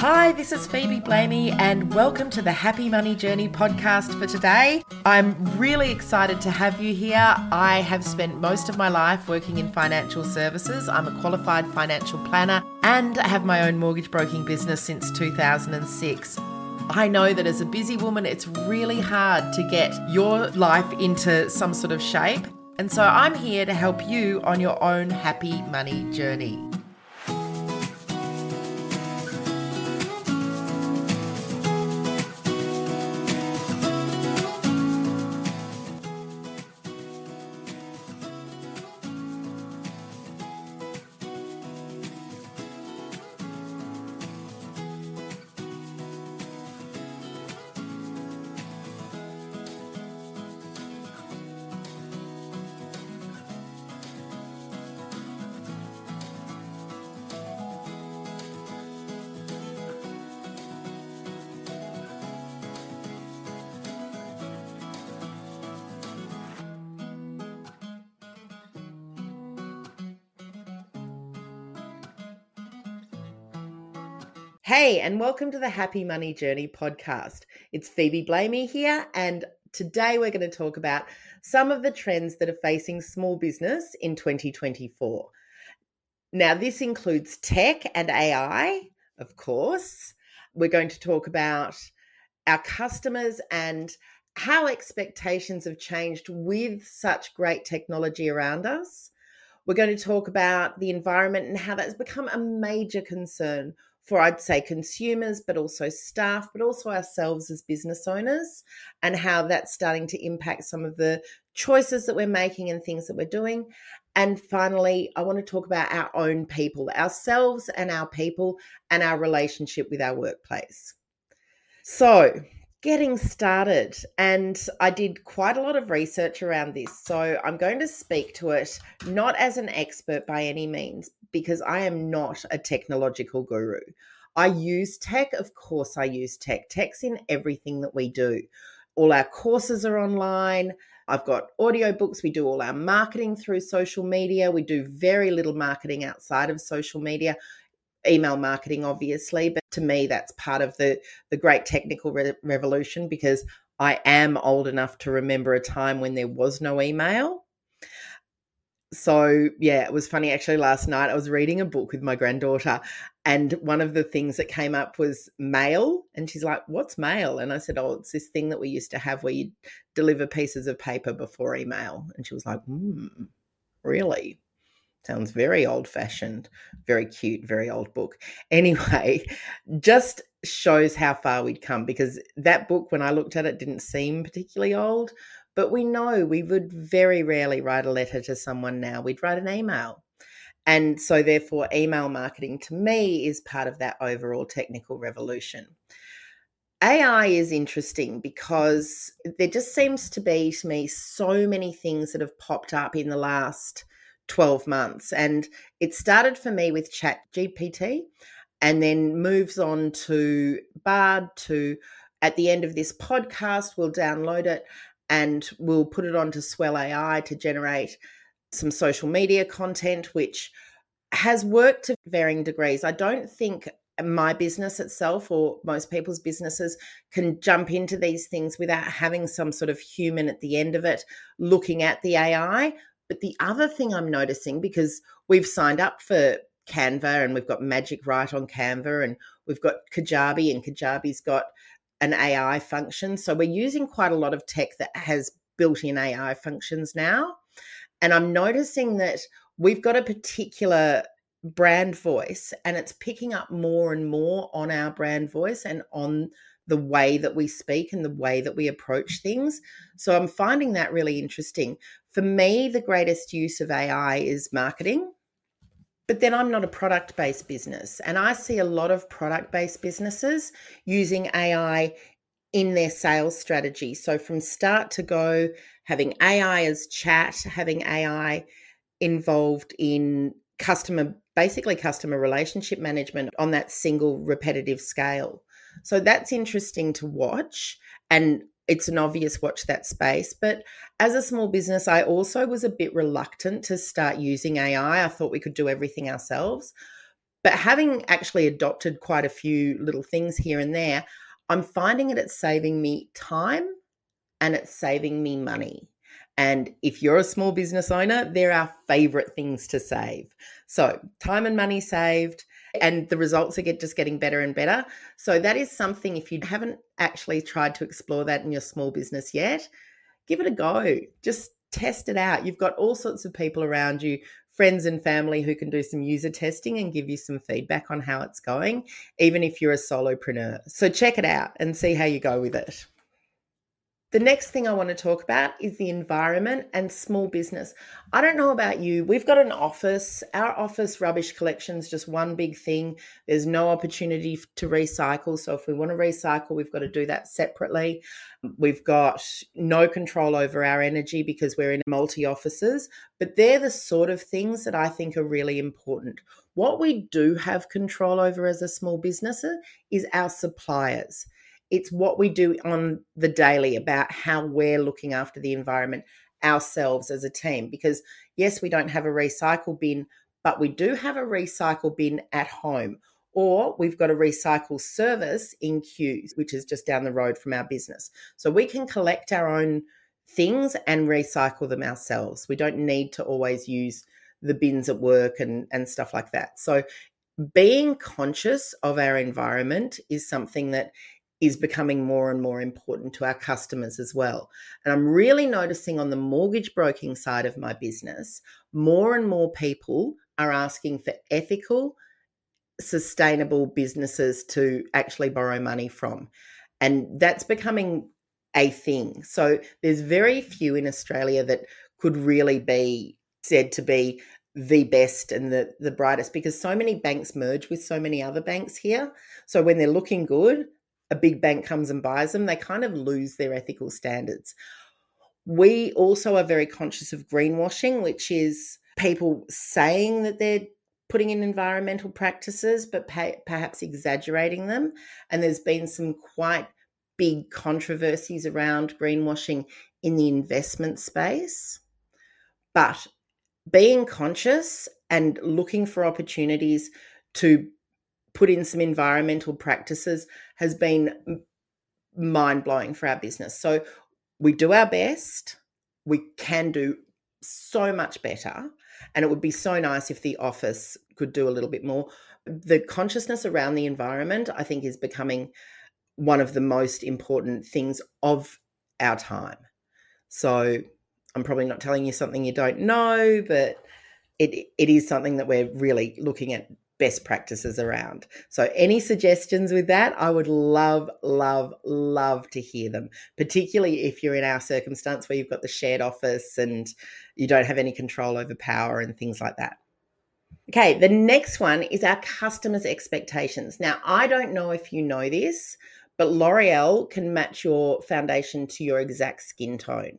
Hi, this is Phoebe Blamey and welcome to the Happy Money Journey podcast for today. I'm really excited to have you here. I have spent most of my life working in financial services. I'm a qualified financial planner and I have my own mortgage broking business since 2006. I know that as a busy woman, it's really hard to get your life into some sort of shape. And so I'm here to help you on your own happy money journey. Hey, and welcome to the Happy Money Journey podcast. It's Phoebe Blamey here, and today we're going to talk about some of the trends that are facing small business in 2024. Now, this includes tech and AI, of course. We're going to talk about our customers and how expectations have changed with such great technology around us. We're going to talk about the environment and how that's become a major concern for, I'd say, consumers, but also staff, but also ourselves as business owners, and how that's starting to impact some of the choices that we're making and things that we're doing. And finally, I want to talk about our own people, ourselves and our people, and our relationship with our workplace. So, getting started, and I did quite a lot of research around this. So I'm going to speak to it not as an expert by any means, because I am not a technological guru. I use tech. Of course, I use tech. Tech's in everything that we do. All our courses are online. I've got audiobooks. We do all our marketing through social media. We do very little marketing outside of social media. Email marketing, obviously, but to me, that's part of the great technical revolution, because I am old enough to remember a time when there was no email. So, yeah, it was funny. Actually, last night I was reading a book with my granddaughter, and one of the things that came up was mail. And she's like, "What's mail?" And I said, "Oh, it's this thing that we used to have where you deliver pieces of paper before email." And she was like, really? Sounds very old-fashioned, very cute, very old book. Anyway, just shows how far we'd come, because that book, when I looked at it, didn't seem particularly old. But we know we would very rarely write a letter to someone now. We'd write an email. And so therefore, email marketing to me is part of that overall technical revolution. AI is interesting because there just seems to be, to me, so many things that have popped up in the last 12 months. And it started for me with ChatGPT and then moves on to Bard, to at the end of this podcast, we'll download it and we'll put it onto Swell AI to generate some social media content, which has worked to varying degrees. I don't think my business itself or most people's businesses can jump into these things without having some sort of human at the end of it looking at the AI. But the other thing I'm noticing, because we've signed up for Canva and we've got Magic Write on Canva and we've got Kajabi, and Kajabi's got an AI function. So we're using quite a lot of tech that has built-in AI functions now. And I'm noticing that we've got a particular brand voice, and it's picking up more and more on our brand voice and on the way that we speak and the way that we approach things. So I'm finding that really interesting. For me, the greatest use of AI is marketing. But then I'm not a product-based business, and I see a lot of product-based businesses using AI in their sales strategy. So from start to go, having AI as chat, having AI involved in customer relationship management on that single repetitive scale. So that's interesting to watch, and it's an obvious watch that space. But as a small business, I also was a bit reluctant to start using AI. I thought we could do everything ourselves. But having actually adopted quite a few little things here and there, I'm finding it's saving me time and it's saving me money. And if you're a small business owner, they're our favorite things to save. So time and money saved, and the results are just getting better and better. So that is something, if you haven't actually tried to explore that in your small business yet, give it a go. Just test it out. You've got all sorts of people around you, friends and family, who can do some user testing and give you some feedback on how it's going, even if you're a solopreneur. So check it out and see how you go with it. The next thing I want to talk about is the environment and small business. I don't know about you. We've got an office. Our office rubbish collection is just one big thing. There's no opportunity to recycle. So if we want to recycle, we've got to do that separately. We've got no control over our energy because we're in multi-offices. But they're the sort of things that I think are really important. What we do have control over as a small business is our suppliers. It's what we do on the daily about how we're looking after the environment ourselves as a team. Because yes, we don't have a recycle bin, but we do have a recycle bin at home, or we've got a recycle service in Kews, which is just down the road from our business. So we can collect our own things and recycle them ourselves. We don't need to always use the bins at work and stuff like that. So being conscious of our environment is something that is becoming more and more important to our customers as well. And I'm really noticing on the mortgage broking side of my business, more and more people are asking for ethical, sustainable businesses to actually borrow money from. And that's becoming a thing. So there's very few in Australia that could really be said to be the best and the brightest, because so many banks merge with so many other banks here. So when they're looking good, a big bank comes and buys them, they kind of lose their ethical standards. We also are very conscious of greenwashing, which is people saying that they're putting in environmental practices, but perhaps exaggerating them. And there's been some quite big controversies around greenwashing in the investment space. But being conscious and looking for opportunities to put in some environmental practices has been mind-blowing for our business. So we do our best. We can do so much better. And it would be so nice if the office could do a little bit more. The consciousness around the environment, I think, is becoming one of the most important things of our time. So I'm probably not telling you something you don't know, but it is something that we're really looking at best practices around. So any suggestions with that, I would love, love, love to hear them, particularly if you're in our circumstance where you've got the shared office and you don't have any control over power and things like that. Okay, the next one is our customers' expectations. Now, I don't know if you know this, but L'Oreal can match your foundation to your exact skin tone.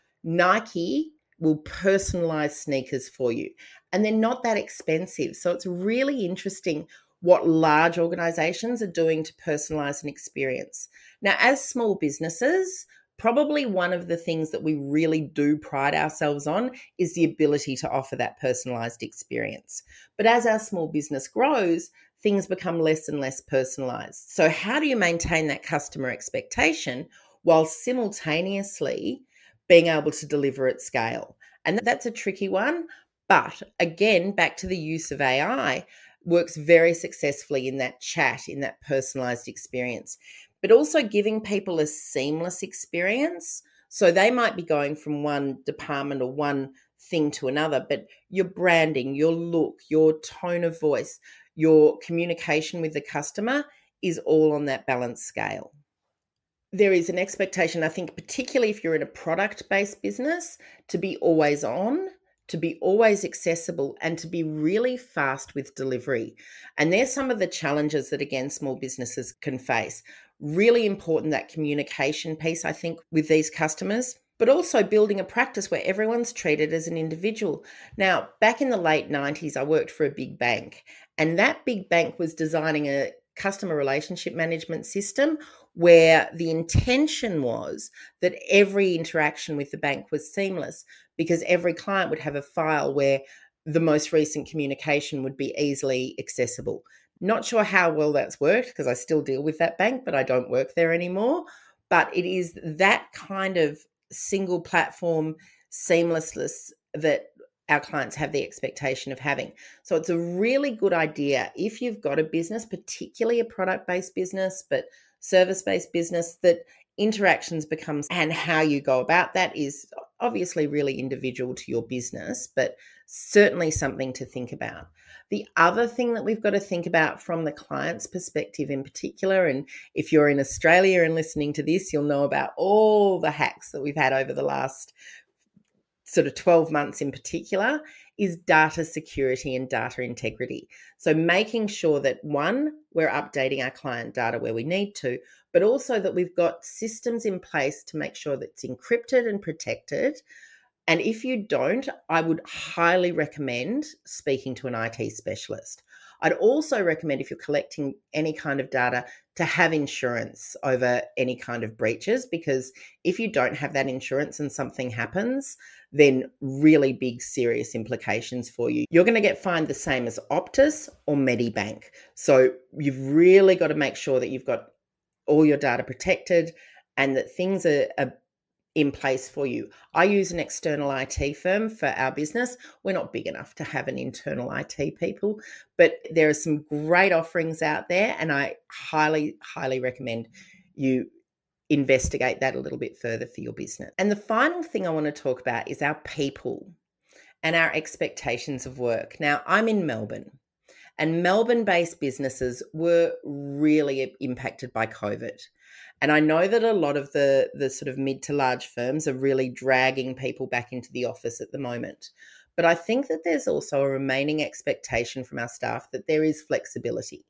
Nike will personalize sneakers for you, and they're not that expensive. So it's really interesting what large organizations are doing to personalize an experience. Now, as small businesses, probably one of the things that we really do pride ourselves on is the ability to offer that personalized experience. But as our small business grows, things become less and less personalized. So how do you maintain that customer expectation while simultaneously being able to deliver at scale? And that's a tricky one. But again, back to the use of AI, works very successfully in that chat, in that personalized experience, but also giving people a seamless experience. So they might be going from one department or one thing to another, but your branding, your look, your tone of voice, your communication with the customer is all on that balanced scale. There is an expectation, I think, particularly if you're in a product-based business, to be always on, to be always accessible, and to be really fast with delivery. And there's some of the challenges that, again, small businesses can face. Really important, that communication piece, I think, with these customers, but also building a practice where everyone's treated as an individual. Now, back in the late 90s, I worked for a big bank, and that big bank was designing a customer relationship management system where the intention was that every interaction with the bank was seamless, because every client would have a file where the most recent communication would be easily accessible. Not sure how well that's worked because I still deal with that bank, but I don't work there anymore. But it is that kind of single platform seamlessness that our clients have the expectation of having. So it's a really good idea if you've got a business, particularly a product-based business, but service-based business, that interactions becomes, and how you go about that is obviously really individual to your business, but certainly something to think about. The other thing that we've got to think about from the client's perspective in particular, and if you're in Australia and listening to this, you'll know about all the hacks that we've had over the last sort of 12 months in particular, is data security and data integrity. So making sure that, one, we're updating our client data where we need to, but also that we've got systems in place to make sure that it's encrypted and protected. And if you don't, I would highly recommend speaking to an IT specialist. I'd also recommend, if you're collecting any kind of data, to have insurance over any kind of breaches, because if you don't have that insurance and something happens, then really big, serious implications for you. You're going to get fined the same as Optus or Medibank. So you've really got to make sure that you've got all your data protected and that things are in place for you. I use an external IT firm for our business. We're not big enough to have an internal IT people, but there are some great offerings out there, and I highly, highly recommend you investigate that a little bit further for your business. And the final thing I want to talk about is our people and our expectations of work. Now, I'm in Melbourne, and Melbourne-based businesses were really impacted by COVID. And I know that a lot of the sort of mid to large firms are really dragging people back into the office at the moment. But I think that there's also a remaining expectation from our staff that there is flexibility.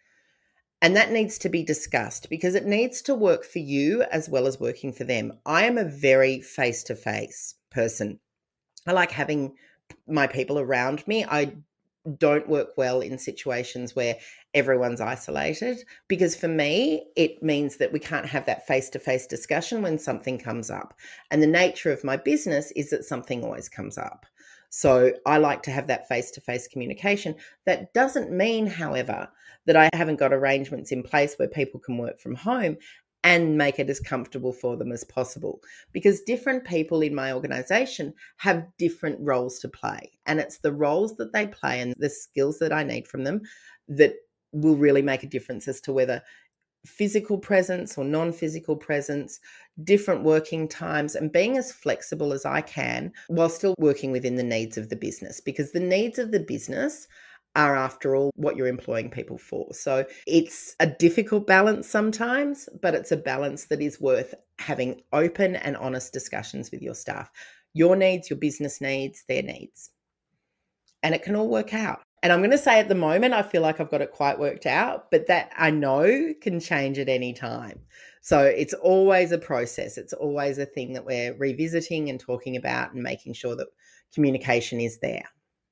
And that needs to be discussed because it needs to work for you as well as working for them. I am a very face-to-face person. I like having my people around me. I don't work well in situations where everyone's isolated, because for me, it means that we can't have that face-to-face discussion when something comes up. And the nature of my business is that something always comes up. So I like to have that face-to-face communication. That doesn't mean, however, that I haven't got arrangements in place where people can work from home and make it as comfortable for them as possible, because different people in my organization have different roles to play, and it's the roles that they play and the skills that I need from them that will really make a difference as to whether physical presence or non-physical presence, different working times, and being as flexible as I can while still working within the needs of the business, because the needs of the business are, after all, what you're employing people for. So it's a difficult balance sometimes, but it's a balance that is worth having open and honest discussions with your staff. Your needs, your business needs, their needs. And it can all work out. And I'm going to say, at the moment, I feel like I've got it quite worked out, but that I know can change at any time. So it's always a process. It's always a thing that we're revisiting and talking about and making sure that communication is there.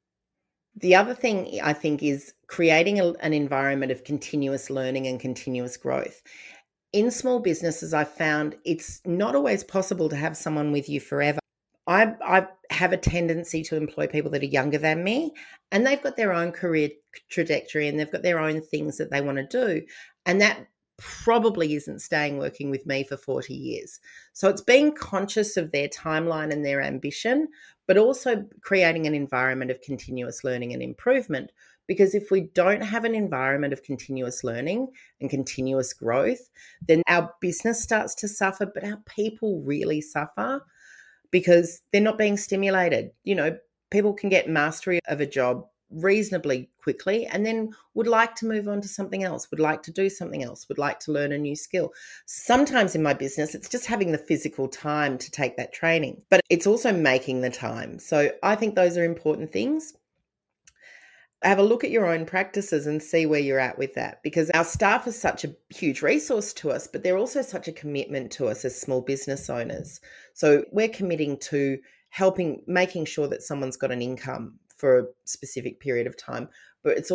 The other thing I think is creating an environment of continuous learning and continuous growth. In small businesses, I've found it's not always possible to have someone with you forever. I have a tendency to employ people that are younger than me, and they've got their own career trajectory and they've got their own things that they want to do. And that probably isn't staying working with me for 40 years. So it's being conscious of their timeline and their ambition, but also creating an environment of continuous learning and improvement. Because if we don't have an environment of continuous learning and continuous growth, then our business starts to suffer, but our people really suffer because they're not being stimulated. You know, people can get mastery of a job reasonably quickly and then would like to move on to something else, would like to do something else, would like to learn a new skill. Sometimes in my business, it's just having the physical time to take that training, but it's also making the time. So I think those are important things. Have a look at your own practices and see where you're at with that, because our staff is such a huge resource to us, but they're also such a commitment to us as small business owners. So we're committing to making sure that someone's got an income for a specific period of time, but it's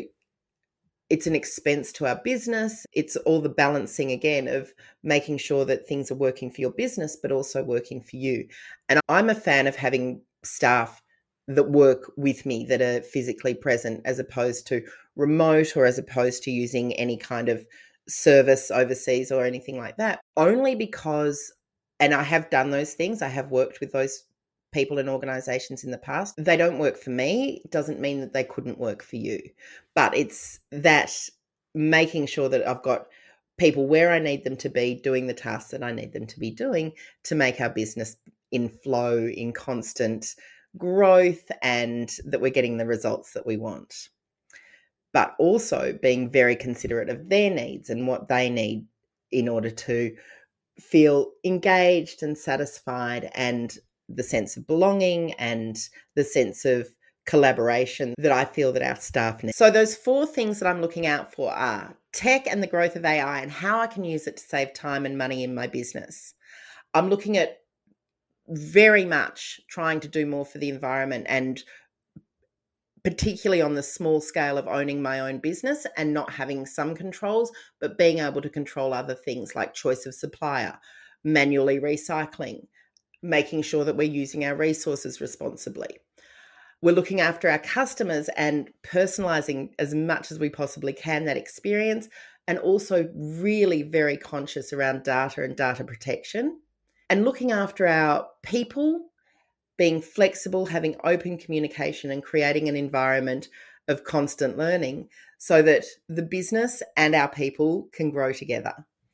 an expense to our business. It's all the balancing again of making sure that things are working for your business, but also working for you. And I'm a fan of having staff that work with me, that are physically present, as opposed to remote, or as opposed to using any kind of service overseas or anything like that. Only because, and I have done those things, I have worked with those people and organizations in the past. They don't work for me. It doesn't mean that they couldn't work for you. But it's that making sure that I've got people where I need them to be, doing the tasks that I need them to be doing, to make our business in flow, in constant growth, and that we're getting the results that we want. But also being very considerate of their needs and what they need in order to feel engaged and satisfied, and the sense of belonging and the sense of collaboration that I feel that our staff need. So those 4 things that I'm looking out for are tech and the growth of AI and how I can use it to save time and money in my business. I'm looking at very much trying to do more for the environment, and particularly on the small scale of owning my own business and not having some controls, but being able to control other things like choice of supplier, manually recycling, making sure that we're using our resources responsibly. We're looking after our customers and personalizing as much as we possibly can that experience, and also really very conscious around data and data protection, and looking after our people, being flexible, having open communication, and creating an environment of constant learning so that the business and our people can grow together.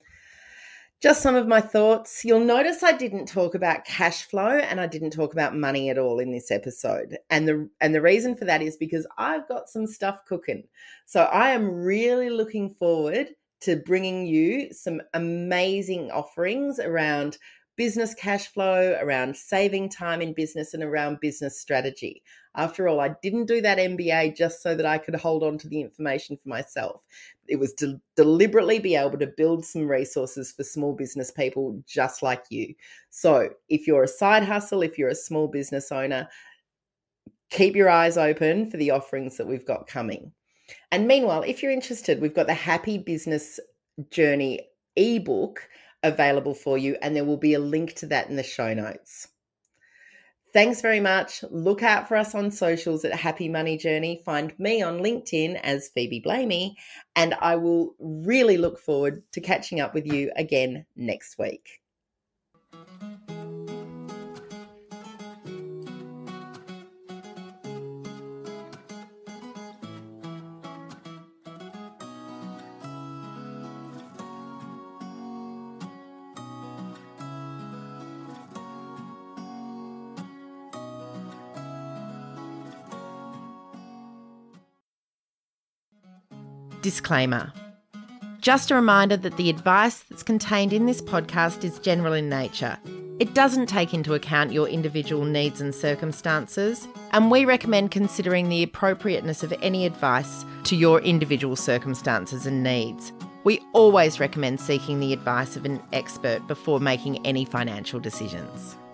Just some of my thoughts. You'll notice I didn't talk about cash flow and I didn't talk about money at all in this episode. And the reason for that is because I've got some stuff cooking. So I am really looking forward to bringing you some amazing offerings around business cash flow, around saving time in business, and around business strategy. After all, I didn't do that MBA just so that I could hold on to the information for myself. It was to deliberately be able to build some resources for small business people just like you. So if you're a side hustle, if you're a small business owner, keep your eyes open for the offerings that we've got coming. And meanwhile, if you're interested, we've got the Happy Business Journey ebook available for you, and there will be a link to that in the show notes. Thanks very much. Look out for us on socials at Happy Money Journey. Find me on LinkedIn as Phoebe Blamey, and I will really look forward to catching up with you again next week. Disclaimer. Just a reminder that the advice that's contained in this podcast is general in nature. It doesn't take into account your individual needs and circumstances, and we recommend considering the appropriateness of any advice to your individual circumstances and needs. We always recommend seeking the advice of an expert before making any financial decisions.